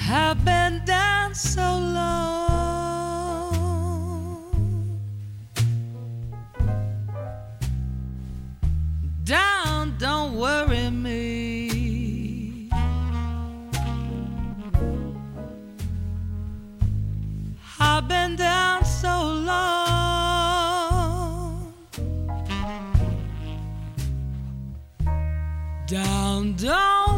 I've been down so long. Down, don't worry me. I've been down so long. Down, don't